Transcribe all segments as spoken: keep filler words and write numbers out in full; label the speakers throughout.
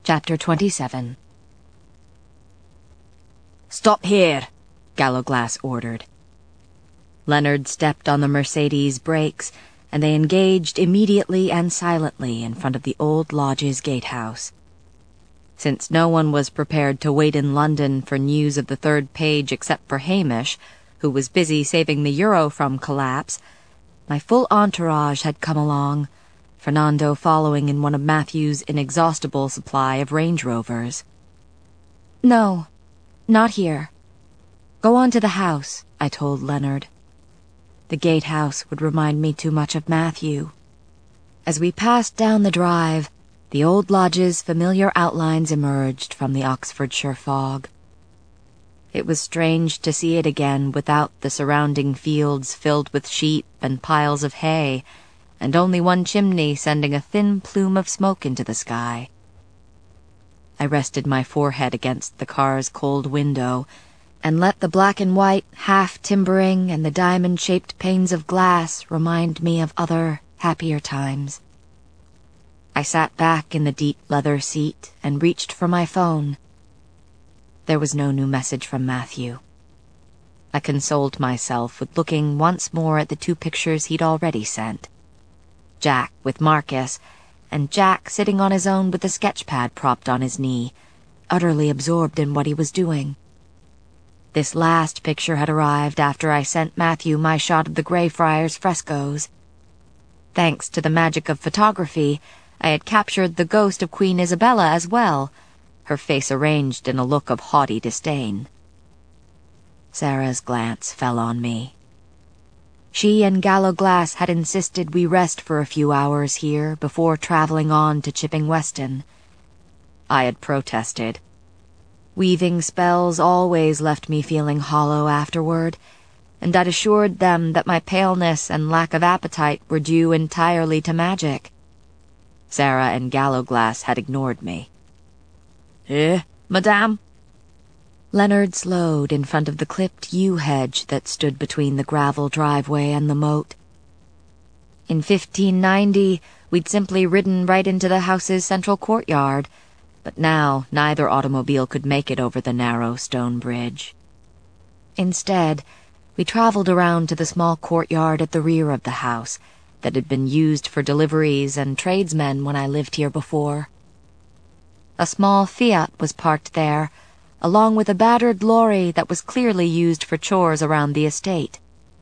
Speaker 1: Chapter twenty-seven. "Stop here," Gallowglass ordered. Leonard stepped on the Mercedes' brakes, and they engaged immediately and silently in front of the old lodge's gatehouse. Since no one was prepared to wait in London for news of the third page except for Hamish, who was busy saving the euro from collapse, my full entourage had come along, Fernando following in one of Matthew's inexhaustible supply of Range Rovers. "No, not here. Go on to the house," I told Leonard. The gatehouse would remind me too much of Matthew. As we passed down the drive, the old lodge's familiar outlines emerged from the Oxfordshire fog. It was strange to see it again without the surrounding fields filled with sheep and piles of hay, and only one chimney sending a thin plume of smoke into the sky. I rested my forehead against the car's cold window, and let the black and white half-timbering and the diamond-shaped panes of glass remind me of other, happier times. I sat back in the deep leather seat and reached for my phone. There was no new message from Matthew. I consoled myself with looking once more at the two pictures he'd already sent. Jack with Marcus, and Jack sitting on his own with the sketch-pad propped on his knee, utterly absorbed in what he was doing. This last picture had arrived after I sent Matthew my shot of the Greyfriars frescoes. Thanks to the magic of photography, I had captured the ghost of Queen Isabella as well, her face arranged in a look of haughty disdain. Sarah's glance fell on me. She and Gallowglass had insisted we rest for a few hours here before travelling on to Chipping Weston. I had protested. Weaving spells always left me feeling hollow afterward, and I'd assured them that my paleness and lack of appetite were due entirely to magic. Sarah and Gallowglass had ignored me. "Eh, madame?" Leonard slowed in front of the clipped yew hedge that stood between the gravel driveway and the moat. In fifteen ninety, we'd simply ridden right into the house's central courtyard, but now neither automobile could make it over the narrow stone bridge. Instead, we travelled around to the small courtyard at the rear of the house that had been used for deliveries and tradesmen when I lived here before. A small Fiat was parked there, along with a battered lorry that was clearly used for chores around the estate.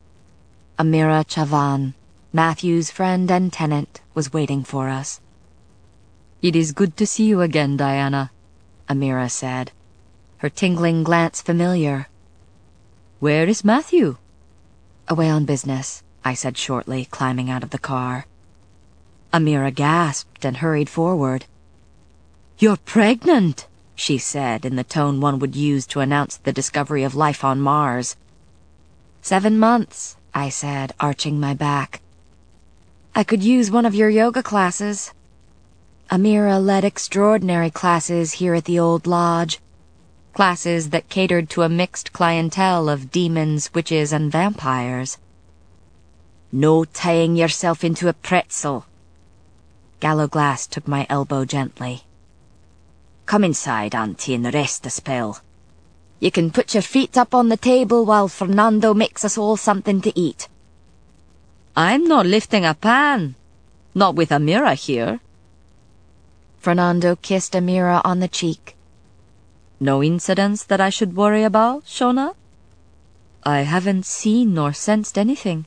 Speaker 1: Amira Chavan, Matthew's friend and tenant, was waiting for us. "It is good to see you again, Diana," Amira said, her tingling glance familiar. "Where is Matthew?" "Away on business," I said shortly, climbing out of the car. Amira gasped and hurried forward. "You're pregnant," she said in the tone one would use to announce the discovery of life on Mars. "Seven months," I said, arching my back. "I could use one of your yoga classes." Amira led extraordinary classes here at the old lodge, classes that catered to a mixed clientele of demons, witches, and vampires. "No tying yourself into a pretzel." Gallowglass took my elbow gently. "Come inside, Auntie, and rest a spell. You can put your feet up on the table while Fernando makes us all something to eat." "I'm not lifting a pan. Not with Amira here." Fernando kissed Amira on the cheek. "No incidents that I should worry about, Shona?" "I haven't seen nor sensed anything."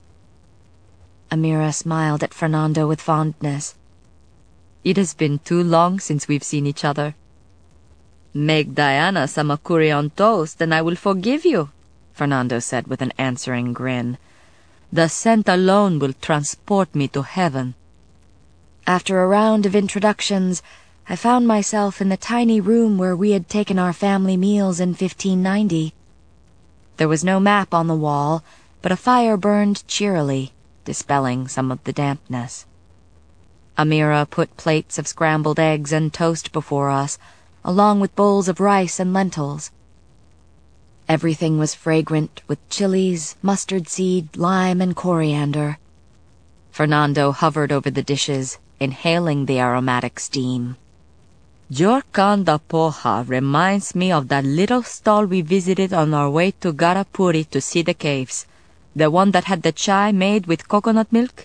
Speaker 1: Amira smiled at Fernando with fondness. "It has been too long since we've seen each other." "Make Diana some curry on toast and I will forgive you," Fernando said with an answering grin. "The scent alone will transport me to heaven." After a round of introductions, I found myself in the tiny room where we had taken our family meals in fifteen ninety. There was no map on the wall, but a fire burned cheerily, dispelling some of the dampness. Amira put plates of scrambled eggs and toast before us, along with bowls of rice and lentils. Everything was fragrant with chilies, mustard seed, lime, and coriander. Fernando hovered over the dishes, inhaling the aromatic steam. Jorkanda Poha reminds me of that little stall we visited on our way to Garapuri to see the caves. The one that had the chai made with coconut milk?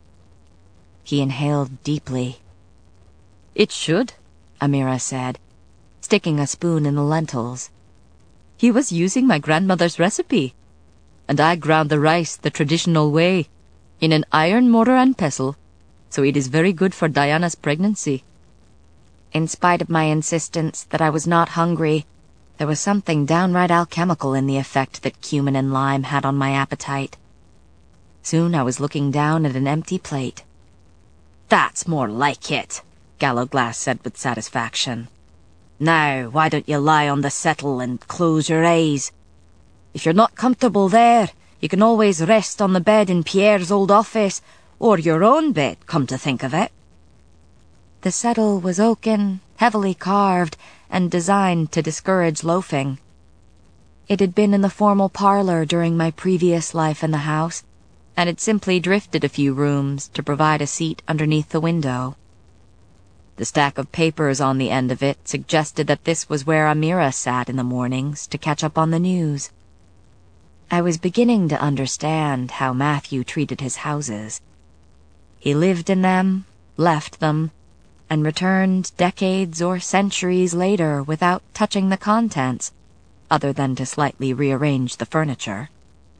Speaker 1: He inhaled deeply. It should, Amira said, sticking a spoon in the lentils. He was using my grandmother's recipe, and I ground the rice the traditional way, in an iron mortar and pestle, so it is very good for Diana's pregnancy. In spite of my insistence that I was not hungry, there was something downright alchemical in the effect that cumin and lime had on my appetite. Soon I was looking down at an empty plate. That's more like it, Gallowglass said with satisfaction. Now, why don't you lie on the settle and close your eyes? If you're not comfortable there, you can always rest on the bed in Pierre's old office, or your own bed, come to think of it. The settle was oaken, heavily carved, and designed to discourage loafing. It had been in the formal parlor during my previous life in the house, and had simply drifted a few rooms to provide a seat underneath the window. The stack of papers on the end of it suggested that this was where Amira sat in the mornings to catch up on the news. I was beginning to understand how Matthew treated his houses. He lived in them, left them, and returned decades or centuries later without touching the contents, other than to slightly rearrange the furniture.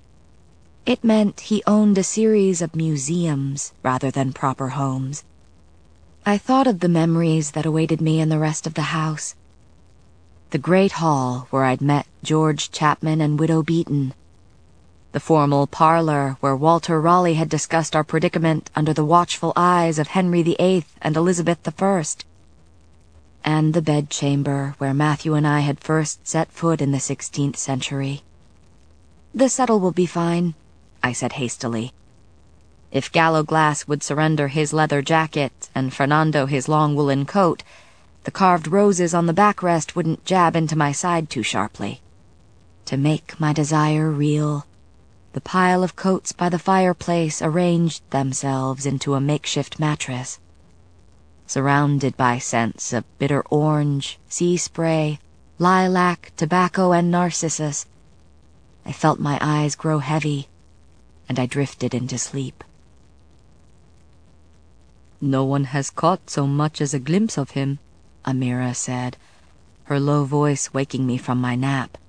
Speaker 1: It meant he owned a series of museums rather than proper homes. I thought of the memories that awaited me in the rest of the house. The great hall where I'd met George Chapman and Widow Beaton. The formal parlor where Walter Raleigh had discussed our predicament under the watchful eyes of Henry the Eighth and Elizabeth the First. And the bedchamber where Matthew and I had first set foot in the sixteenth century. The settle will be fine, I said hastily. If Gallowglass would surrender his leather jacket and Fernando his long woolen coat, the carved roses on the backrest wouldn't jab into my side too sharply. To make my desire real, the pile of coats by the fireplace arranged themselves into a makeshift mattress. Surrounded by scents of bitter orange, sea spray, lilac, tobacco, and narcissus, I felt my eyes grow heavy, and I drifted into sleep. No one has caught so much as a glimpse of him, Amira said, her low voice waking me from my nap.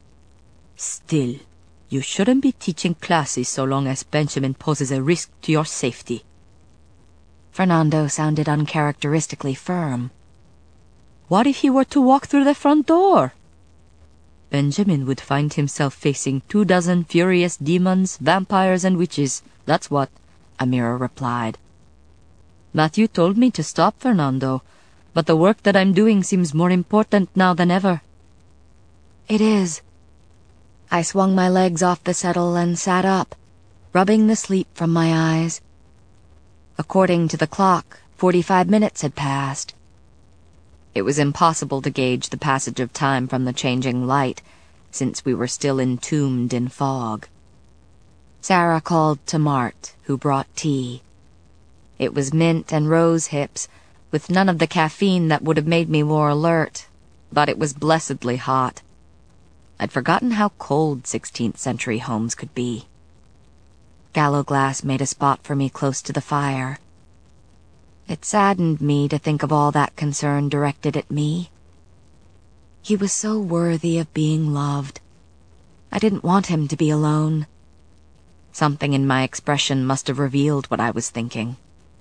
Speaker 1: Still, you shouldn't be teaching classes so long as Benjamin poses a risk to your safety. Fernando sounded uncharacteristically firm. What if he were to walk through the front door? Benjamin would find himself facing two dozen furious demons, vampires, and witches. That's what, Amira replied. Matthew told me to stop, Fernando, but the work that I'm doing seems more important now than ever. It is. I swung my legs off the settle and sat up, rubbing the sleep from my eyes. According to the clock, forty-five minutes had passed. It was impossible to gauge the passage of time from the changing light, since we were still entombed in fog. Sarah called to Mart, who brought tea. It was mint and rose hips, with none of the caffeine that would have made me more alert, but it was blessedly hot. I'd forgotten how cold sixteenth century homes could be. Gallowglass made a spot for me close to the fire. It saddened me to think of all that concern directed at me. He was so worthy of being loved. I didn't want him to be alone. Something in my expression must have revealed what I was thinking.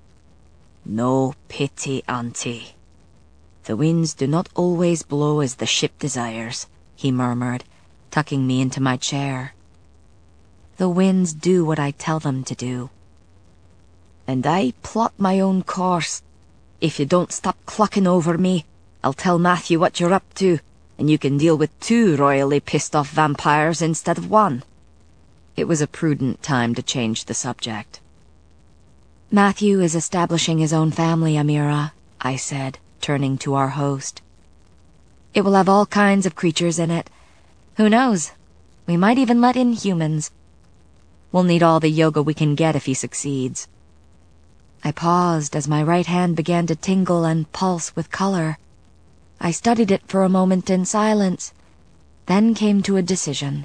Speaker 1: No pity, Auntie. The winds do not always blow as the ship desires, he murmured, tucking me into my chair. The winds do what I tell them to do. And I plot my own course. If you don't stop clucking over me, I'll tell Matthew what you're up to, and you can deal with two royally pissed-off vampires instead of one. It was a prudent time to change the subject. Matthew is establishing his own family, Amira, I said, turning to our host. It will have all kinds of creatures in it. Who knows? We might even let in humans. We'll need all the yoga we can get if he succeeds. I paused as my right hand began to tingle and pulse with color. I studied it for a moment in silence, then came to a decision.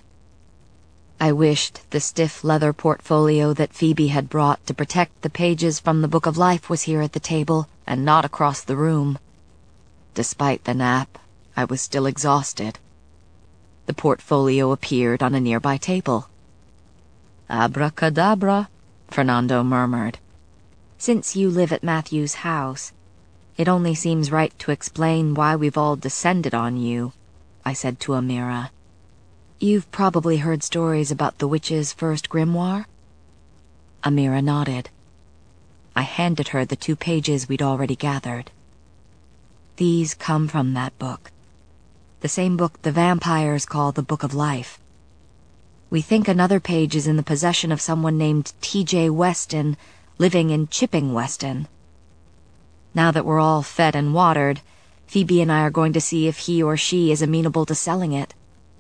Speaker 1: I wished the stiff leather portfolio that Phoebe had brought to protect the pages from the Book of Life was here at the table and not across the room. Despite the nap, I was still exhausted. The portfolio appeared on a nearby table. "Abracadabra," Fernando murmured. "Since you live at Matthew's house, it only seems right to explain why we've all descended on you," I said to Amira. "You've probably heard stories about the witch's first grimoire?" Amira nodded. I handed her the two pages we'd already gathered. "These come from that book. The same book the vampires call the Book of Life. We think another page is in the possession of someone named T J Weston, living in Chipping Weston. Now that we're all fed and watered, Phoebe and I are going to see if he or she is amenable to selling it."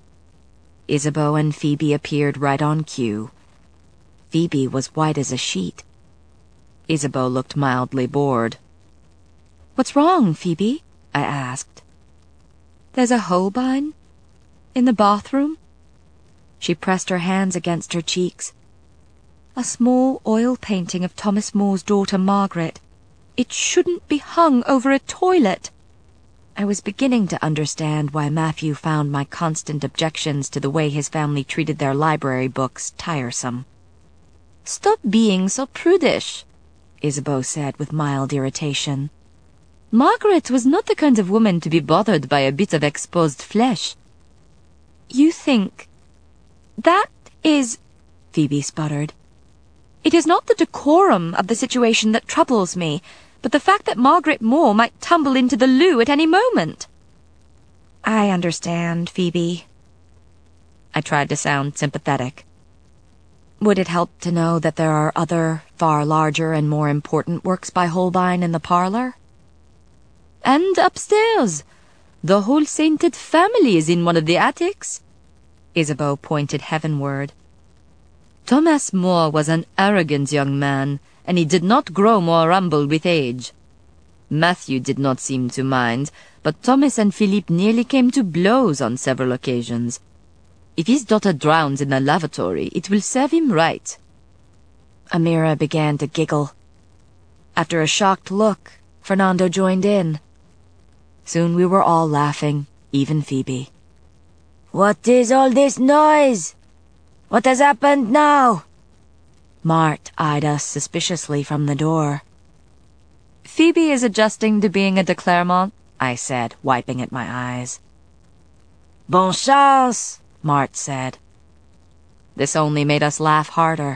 Speaker 1: Isabeau and Phoebe appeared right on cue. Phoebe was white as a sheet. Isabeau looked mildly bored. "What's wrong, Phoebe?" I asked. "There's a Holbein? In the bathroom?" She pressed her hands against her cheeks. "A small oil painting of Thomas More's daughter Margaret. It shouldn't be hung over a toilet." I was beginning to understand why Matthew found my constant objections to the way his family treated their library books tiresome. "Stop being so prudish," Isabeau said with mild irritation. "Margaret was not the kind of woman to be bothered by a bit of exposed flesh." "You think... that is..." Phoebe sputtered. "It is not the decorum of the situation that troubles me, but the fact that Margaret Moore might tumble into the loo at any moment." "I understand, Phoebe." I tried to sound sympathetic. Would it help to know that there are other, far larger and more important works by Holbein in the parlor? "And upstairs. The whole sainted family is in one of the attics." Isabeau pointed heavenward. "Thomas More was an arrogant young man, and he did not grow more humble with age. Matthew did not seem to mind, but Thomas and Philippe nearly came to blows on several occasions. If his daughter drowns in the lavatory, it will serve him right." Amira began to giggle. After a shocked look, Fernando joined in. Soon we were all laughing, even Phoebe. "What is all this noise? What has happened now?" Mart eyed us suspiciously from the door. "Phoebe is adjusting to being a de Clermont," I said, wiping at my eyes. "Bon chance," Mart said. This only made us laugh harder.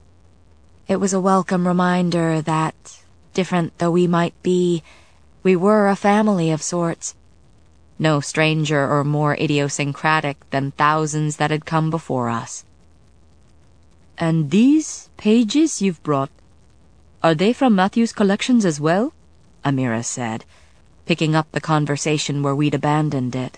Speaker 1: It was a welcome reminder that, different though we might be, we were a family of sorts. No stranger or more idiosyncratic than thousands that had come before us. "And these pages you've brought, are they from Matthew's collections as well?" Amira said, picking up the conversation where we'd abandoned it.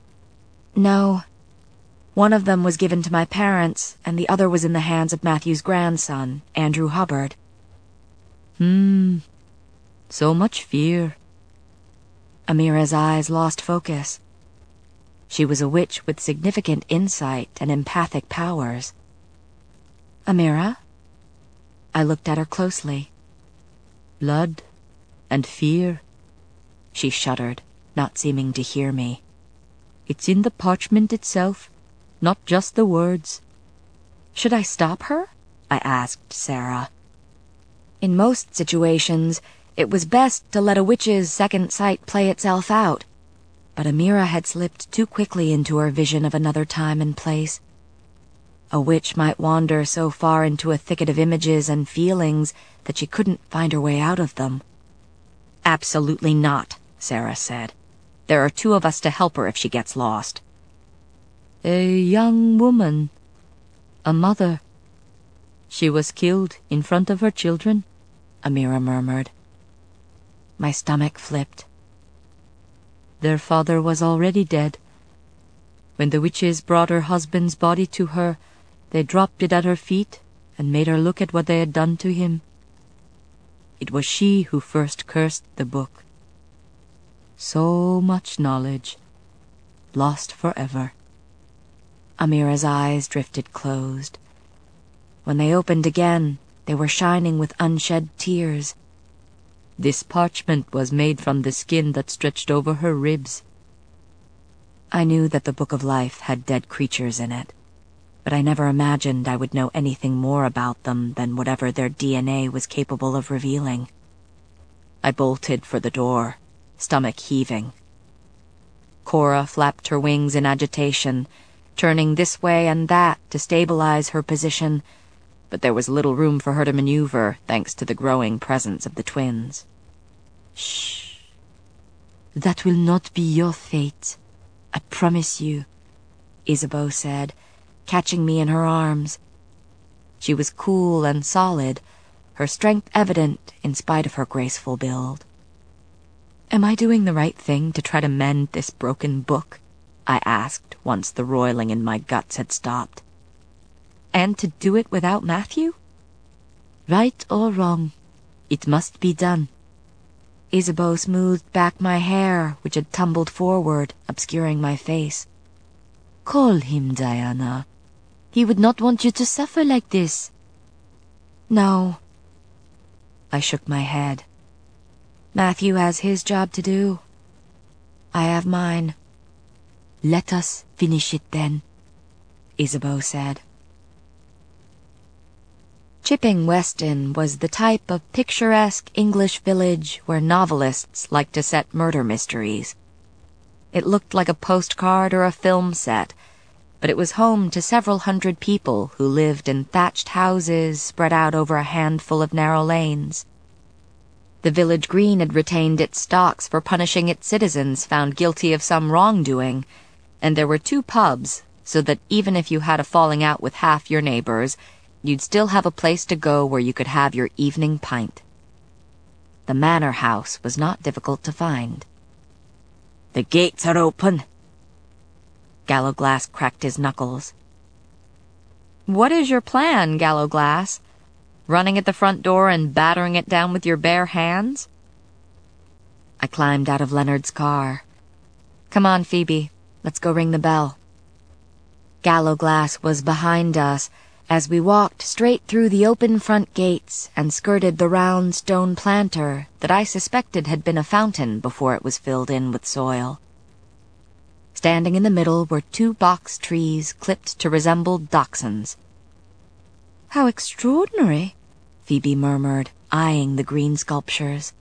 Speaker 1: "No. One of them was given to my parents, and the other was in the hands of Matthew's grandson, Andrew Hubbard." Hmm. So much fear." Amira's eyes lost focus. She was a witch with significant insight and empathic powers. "Amira?" I looked at her closely. "Blood and fear." She shuddered, not seeming to hear me. "It's in the parchment itself, not just the words." "Should I stop her?" I asked Sarah. In most situations, it was best to let a witch's second sight play itself out, but Amira had slipped too quickly into her vision of another time and place. A witch might wander so far into a thicket of images and feelings that she couldn't find her way out of them. "Absolutely not," Sarah said. "There are two of us to help her if she gets lost." "A young woman. A mother. She was killed in front of her children," Amira murmured. My stomach flipped. "Their father was already dead. When the witches brought her husband's body to her, they dropped it at her feet and made her look at what they had done to him. It was she who first cursed the book." So much knowledge, lost forever. Amira's eyes drifted closed. When they opened again, they were shining with unshed tears. This parchment was made from the skin that stretched over her ribs. I knew that the Book of Life had dead creatures in it, but I never imagined I would know anything more about them than whatever their D N A was capable of revealing. I bolted for the door, stomach heaving. Cora flapped her wings in agitation, turning this way and that to stabilize her position, but there was little room for her to maneuver thanks to the growing presence of the twins. Shh. That will not be your fate, I promise you, Isabeau said, catching me in her arms. She was cool and solid, her strength evident in spite of her graceful build. Am I doing the right thing to try to mend this broken book? I asked once the roiling in my guts had stopped. And to do it without Matthew? Right or wrong, it must be done. Isabeau smoothed back my hair, which had tumbled forward, obscuring my face. Call him, Diana. He would not want you to suffer like this. No. I shook my head. Matthew has his job to do. I have mine. Let us finish it then, Isabeau said. Chipping Weston was the type of picturesque English village where novelists like to set murder mysteries. It looked like a postcard or a film set, but it was home to several hundred people who lived in thatched houses spread out over a handful of narrow lanes. The village green had retained its stocks for punishing its citizens found guilty of some wrongdoing, and there were two pubs, so that even if you had a falling out with half your neighbors, you'd still have a place to go where you could have your evening pint. The manor house was not difficult to find. The gates are open. Gallowglass cracked his knuckles. What is your plan, Gallowglass? Running at the front door and battering it down with your bare hands? I climbed out of Leonard's car. Come on, Phoebe. Let's go ring the bell. Gallowglass was behind us as we walked straight through the open front gates and skirted the round stone planter that I suspected had been a fountain before it was filled in with soil. Standing in the middle were two box trees clipped to resemble dachshunds. How extraordinary, Phoebe murmured, eyeing the green sculptures.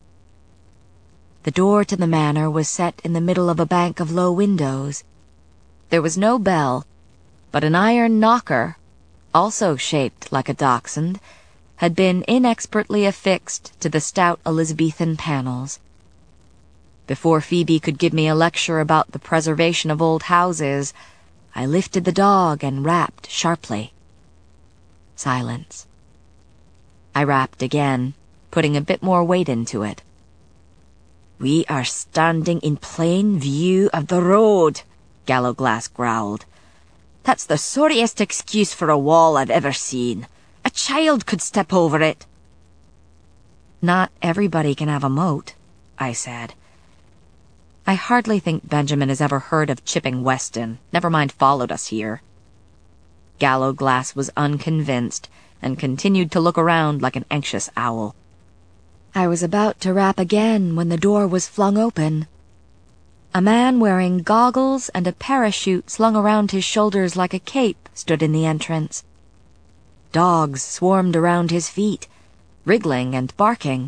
Speaker 1: The door to the manor was set in the middle of a bank of low windows. There was no bell, but an iron knocker, also shaped like a dachshund, had been inexpertly affixed to the stout Elizabethan panels. Before Phoebe could give me a lecture about the preservation of old houses, I lifted the dog and rapped sharply. Silence. I rapped again, putting a bit more weight into it. We are standing in plain view of the road, Gallowglass growled. That's the sorriest excuse for a wall I've ever seen. A child could step over it. Not everybody can have a moat, I said. I hardly think Benjamin has ever heard of Chipping Weston, never mind followed us here. Gallowglass was unconvinced and continued to look around like an anxious owl. I was about to rap again when the door was flung open. A man wearing goggles and a parachute slung around his shoulders like a cape stood in the entrance. Dogs swarmed around his feet, wriggling and barking.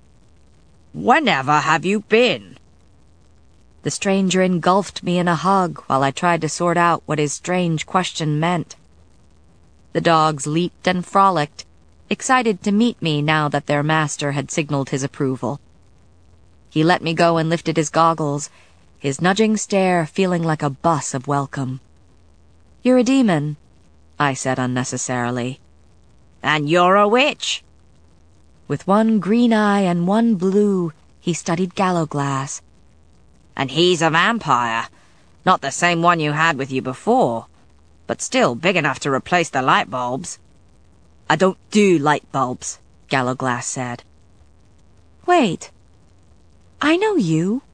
Speaker 1: Whenever have you been? The stranger engulfed me in a hug while I tried to sort out what his strange question meant. The dogs leaped and frolicked, excited to meet me now that their master had signaled his approval. He let me go and lifted his goggles, his nudging stare feeling like a buss of welcome. You're a demon, I said unnecessarily. And you're a witch. With one green eye and one blue, he studied Gallowglass. And he's a vampire. Not the same one you had with you before, but still big enough to replace the light bulbs. I don't do light bulbs, Gallowglass said. Wait. I know you.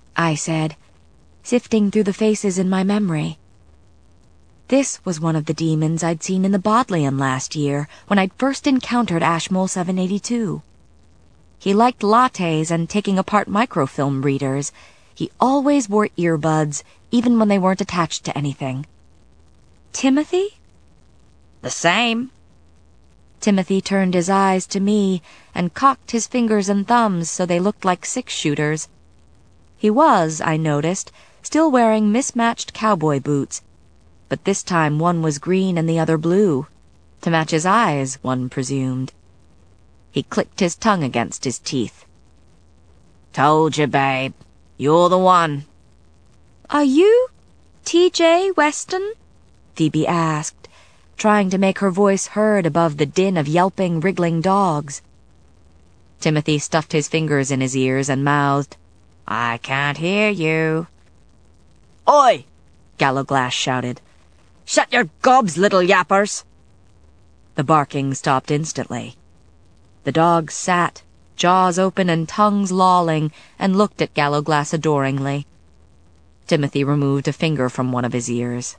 Speaker 1: I said, sifting through the faces in my memory. This was one of the demons I'd seen in the Bodleian last year when I'd first encountered Ashmole seven eighty-two. He liked lattes and taking apart microfilm readers. He always wore earbuds, even when they weren't attached to anything. Timothy?
Speaker 2: The same.
Speaker 1: Timothy turned his eyes to me and cocked his fingers and thumbs so they looked like six-shooters. He was, I noticed, still wearing mismatched cowboy boots, but this time one was green and the other blue, to match his eyes, one presumed. He clicked his tongue against his teeth.
Speaker 2: Told you, babe. You're the one.
Speaker 1: Are you T J Weston? Phoebe asked, trying to make her voice heard above the din of yelping, wriggling dogs. Timothy stuffed his fingers in his ears and mouthed,
Speaker 2: I can't hear you.
Speaker 3: Oi!
Speaker 1: Gallowglass shouted.
Speaker 3: Shut your gobs, little yappers!
Speaker 1: The barking stopped instantly. The dogs sat, jaws open and tongues lolling, and looked at Gallowglass adoringly. Timothy removed a finger from one of his ears.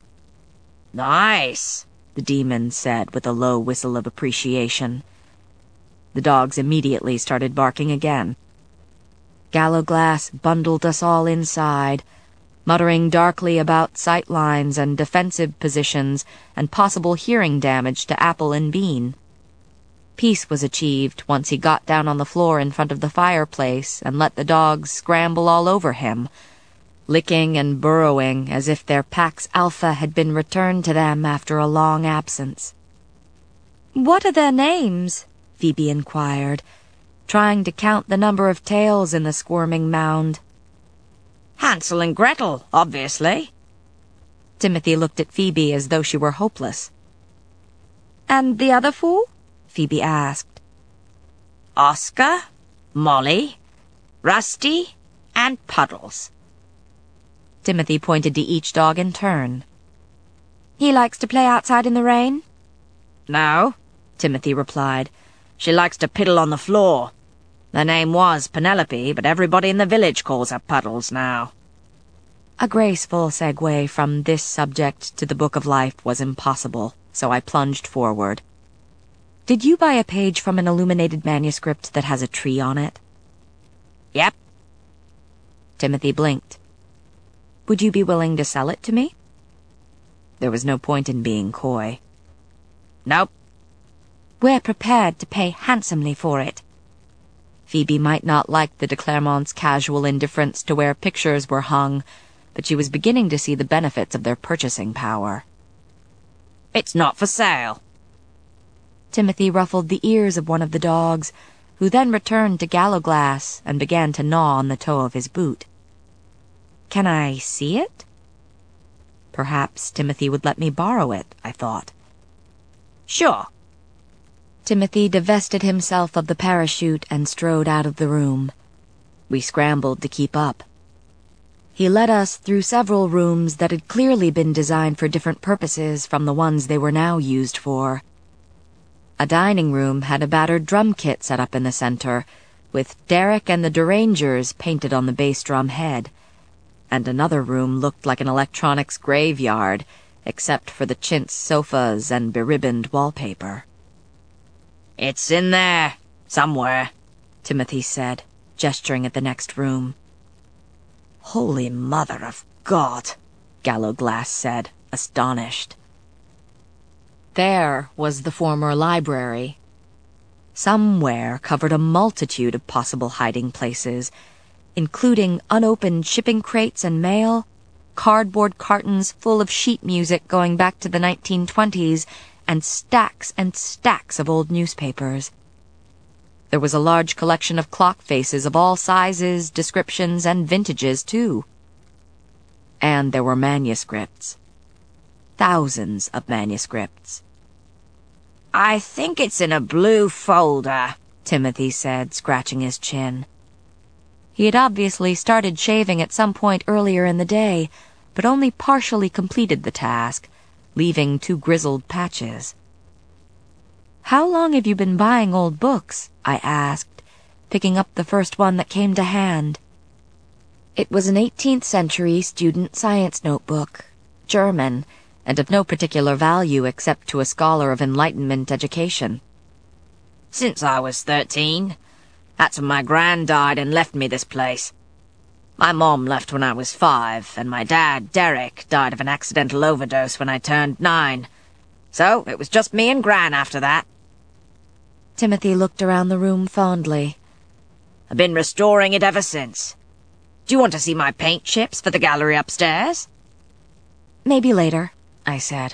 Speaker 2: Nice,
Speaker 1: the demon said with a low whistle of appreciation. The dogs immediately started barking again. Gallowglass bundled us all inside, muttering darkly about sight lines and defensive positions and possible hearing damage to Apple and Bean. Peace was achieved once he got down on the floor in front of the fireplace and let the dogs scramble all over him, licking and burrowing as if their pack's alpha had been returned to them after a long absence. "What are their names?" Phoebe inquired, trying to count the number of tails in the squirming mound.
Speaker 2: Hansel and Gretel, obviously.
Speaker 1: Timothy looked at Phoebe as though she were hopeless. "And the other four?" Phoebe asked.
Speaker 2: Oscar, Molly, Rusty, and Puddles.
Speaker 1: Timothy pointed to each dog in turn. "He likes to play outside in the rain?"
Speaker 2: "No," Timothy replied. "She likes to piddle on the floor. Her name was Penelope, but everybody in the village calls her Puddles now."
Speaker 1: A graceful segue from this subject to the Book of Life was impossible, so I plunged forward. "Did you buy a page from an illuminated manuscript that has a tree on it?"
Speaker 2: "Yep."
Speaker 1: Timothy blinked. "Would you be willing to sell it to me?" There was no point in being coy.
Speaker 2: "Nope."
Speaker 1: "We're prepared to pay handsomely for it." Phoebe might not like the de Clermonts' casual indifference to where pictures were hung, but she was beginning to see the benefits of their purchasing power.
Speaker 2: "It's not for sale."
Speaker 1: Timothy ruffled the ears of one of the dogs, who then returned to Gallowglass and began to gnaw on the toe of his boot. "Can I see it?" Perhaps Timothy would let me borrow it, I thought.
Speaker 2: "Sure."
Speaker 1: Timothy divested himself of the parachute and strode out of the room. We scrambled to keep up. He led us through several rooms that had clearly been designed for different purposes from the ones they were now used for. A dining room had a battered drum kit set up in the center, with Derek and the Derangers painted on the bass drum head, and another room looked like an electronics graveyard, except for the chintz sofas and beribboned wallpaper.
Speaker 2: "It's in there, somewhere,"
Speaker 1: Timothy said, gesturing at the next room.
Speaker 3: "Holy Mother of God,"
Speaker 1: Gallowglass said, astonished. There was the former library. Somewhere covered a multitude of possible hiding places, including unopened shipping crates and mail, cardboard cartons full of sheet music going back to the nineteen twenties, and stacks and stacks of old newspapers. There was a large collection of clock faces of all sizes, descriptions, and vintages, too. And there were manuscripts. Thousands of manuscripts.
Speaker 2: "I think it's in a blue folder,"
Speaker 1: Timothy said, scratching his chin. He had obviously started shaving at some point earlier in the day, but only partially completed the task, leaving two grizzled patches. "How long have you been buying old books?" I asked, picking up the first one that came to hand. It was an eighteenth century student science notebook, German, and of no particular value except to a scholar of Enlightenment education.
Speaker 2: Since I was thirteen. That's when my gran died and left me this place. My mom left when I was five, and my dad, Derek, died of an accidental overdose when I turned nine. So it was just me and Gran after that.
Speaker 1: Timothy looked around the room fondly.
Speaker 2: I've been restoring it ever since. Do you want to see my paint chips for the gallery upstairs?
Speaker 1: Maybe later, I said.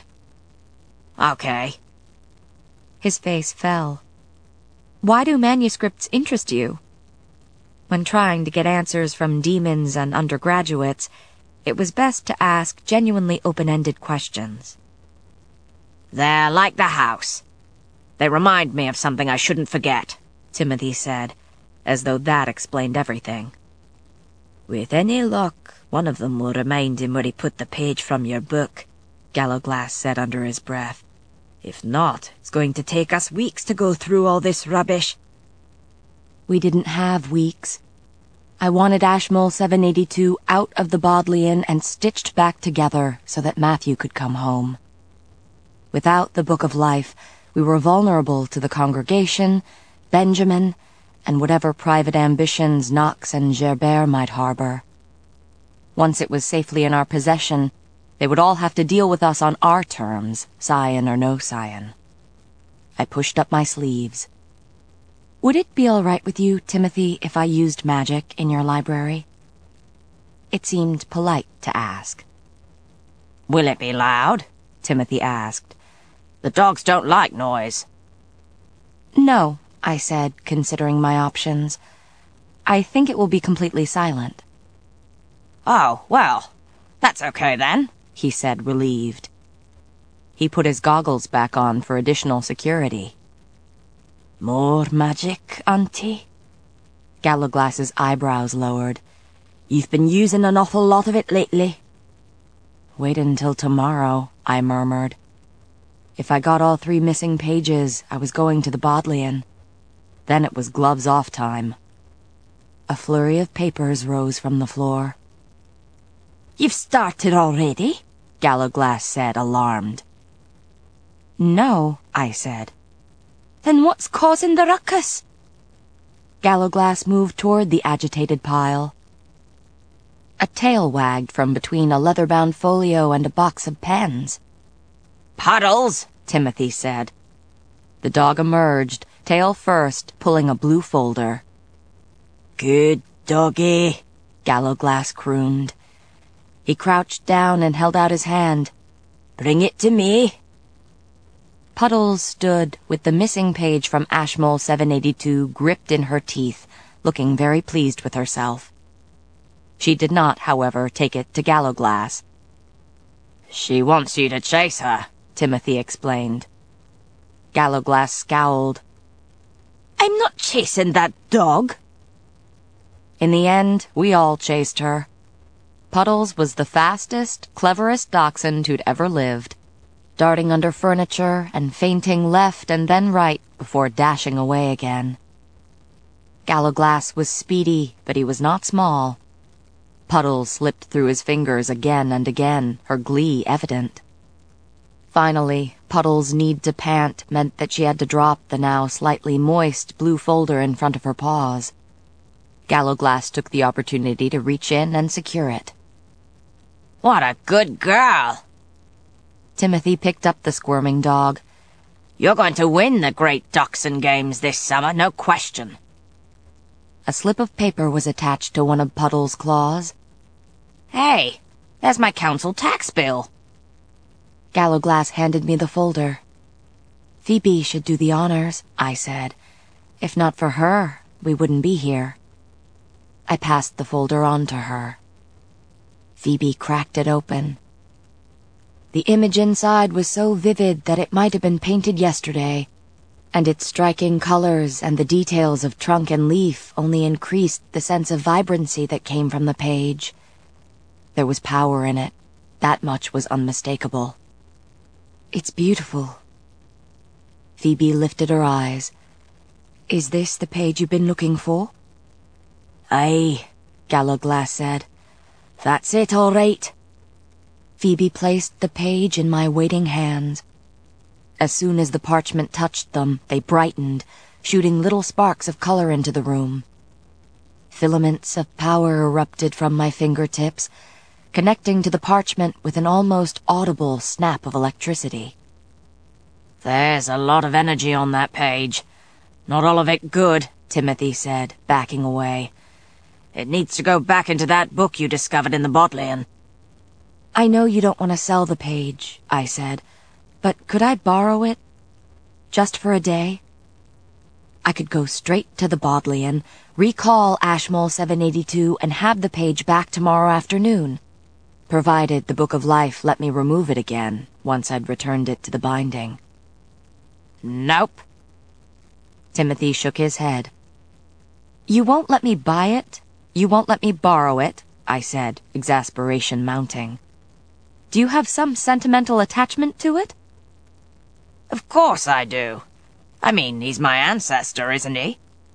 Speaker 2: Okay.
Speaker 1: His face fell. Why do manuscripts interest you? When trying to get answers from demons and undergraduates, it was best to ask genuinely open-ended questions.
Speaker 2: They're like the house. They remind me of something I shouldn't forget,
Speaker 1: Timothy said, as though that explained everything. With any luck, one of them will remind him where he put the page from your book, Gallowglass said under his breath. If not, it's going to take us weeks to go through all this rubbish. We didn't have weeks. I wanted Ashmole seven eighty-two out of the Bodleian and stitched back together so that Matthew could come home. Without the Book of Life, we were vulnerable to the congregation, Benjamin, and whatever private ambitions Knox and Gerbert might harbor. Once it was safely in our possession, they would all have to deal with us on our terms, scion or no scion. I pushed up my sleeves. Would it be all right with you, Timothy, if I used magic in your library? It seemed polite to ask.
Speaker 2: Will it be loud? Timothy asked. The dogs don't like noise.
Speaker 1: No, I said, considering my options. I think it will be completely silent.
Speaker 2: Oh, well, that's okay then,
Speaker 1: he said, relieved. He put his goggles back on for additional security. More magic, Auntie? Gallowglass's eyebrows lowered. You've been using an awful lot of it lately. Wait until tomorrow, I murmured. If I got all three missing pages, I was going to the Bodleian. Then it was gloves-off time. A flurry of papers rose from the floor. You've started already? Gallowglass said, alarmed. No, I said. Then what's causing the ruckus? Gallowglass moved toward the agitated pile. A tail wagged from between a leather-bound folio and a box of pens.
Speaker 2: Puddles,
Speaker 1: Timothy said. The dog emerged, tail first, pulling a blue folder. Good doggy, Gallowglass crooned. He crouched down and held out his hand. Bring it to me. Puddles stood with the missing page from Ashmole seven eighty-two gripped in her teeth, looking very pleased with herself. She did not, however, take it to Gallowglass.
Speaker 2: She wants you to chase her,
Speaker 1: Timothy explained. Gallowglass scowled. I'm not chasing that dog. In the end, we all chased her. Puddles was the fastest, cleverest dachshund who'd ever lived, darting under furniture and feinting left and then right before dashing away again. Gallowglass was speedy, but he was not small. Puddles slipped through his fingers again and again, her glee evident. Finally, Puddles' need to pant meant that she had to drop the now slightly moist blue folder in front of her paws. Gallowglass took the opportunity to reach in and secure it.
Speaker 2: What a good girl!
Speaker 1: Timothy picked up the squirming dog.
Speaker 2: You're going to win the Great Dachshund Games this summer, no question.
Speaker 1: A slip of paper was attached to one of Puddles' claws.
Speaker 2: Hey, there's my council tax bill.
Speaker 1: Gallowglass handed me the folder. Phoebe should do the honors, I said. If not for her, we wouldn't be here. I passed the folder on to her. Phoebe cracked it open. The image inside was so vivid that it might have been painted yesterday, and its striking colors and the details of trunk and leaf only increased the sense of vibrancy that came from the page. There was power in it. That much was unmistakable. It's beautiful. Phoebe lifted her eyes. Is this the page you've been looking for? Aye, Gallowglass said. That's it, all right. Phoebe placed the page in my waiting hands. As soon as the parchment touched them, they brightened, shooting little sparks of color into the room. Filaments of power erupted from my fingertips, connecting to the parchment with an almost audible snap of electricity.
Speaker 2: There's a lot of energy on that page. Not all of it good,
Speaker 1: Timothy said, backing away.
Speaker 2: It needs to go back into that book you discovered in the Bodleian.
Speaker 1: I know you don't want to sell the page, I said, but could I borrow it? Just for a day? I could go straight to the Bodleian, recall Ashmole seven eighty-two, and have the page back tomorrow afternoon, provided the Book of Life let me remove it again once I'd returned it to the binding.
Speaker 2: Nope.
Speaker 1: Timothy shook his head. You won't let me buy it? You won't let me borrow it? I said, exasperation mounting. Do you have some sentimental attachment to it?
Speaker 2: Of course I do. I mean, he's my ancestor, isn't he?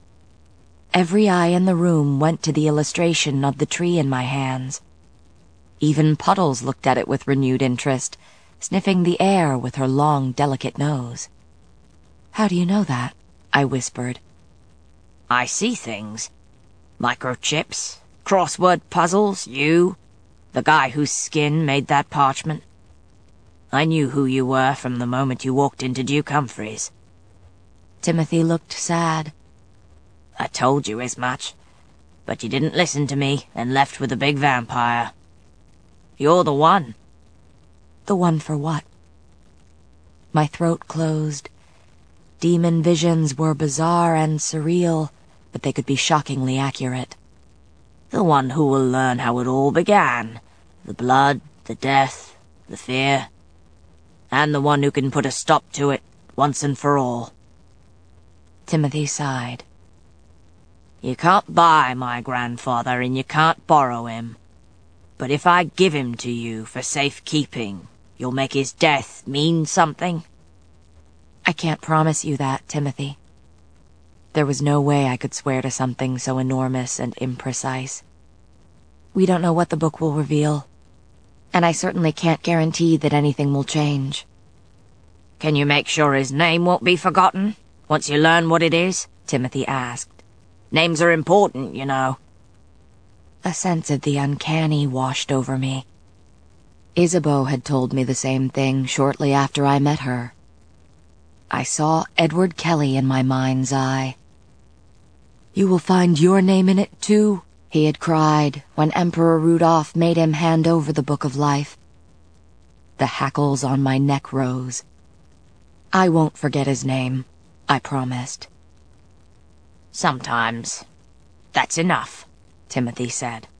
Speaker 1: Every eye in the room went to the illustration of the tree in my hands. Even Puddles looked at it with renewed interest, sniffing the air with her long, delicate nose. How do you know that? I whispered.
Speaker 2: I see things. Microchips, crossword puzzles, you, the guy whose skin made that parchment. I knew who you were from the moment you walked into Duke Humphreys.
Speaker 1: Timothy looked sad.
Speaker 2: I told you as much, but you didn't listen to me and left with the big vampire. You're the one.
Speaker 1: The one for what? My throat closed. Demon visions were bizarre and surreal, but they could be shockingly accurate.
Speaker 2: The one who will learn how it all began. The blood, the death, the fear. And the one who can put a stop to it, once and for all.
Speaker 1: Timothy sighed.
Speaker 2: You can't buy my grandfather, and you can't borrow him. But if I give him to you for safekeeping, you'll make his death mean something?
Speaker 1: I can't promise you that, Timothy. There was no way I could swear to something so enormous and imprecise. We don't know what the book will reveal, and I certainly can't guarantee that anything will change.
Speaker 2: Can you make sure his name won't be forgotten, once you learn what it is? Timothy asked. Names are important, you know.
Speaker 1: A sense of the uncanny washed over me. Isabeau had told me the same thing shortly after I met her. I saw Edward Kelly in my mind's eye. You will find your name in it, too, he had cried when Emperor Rudolph made him hand over the Book of Life. The hackles on my neck rose. I won't forget his name, I promised.
Speaker 2: Sometimes. That's enough, Timothy said.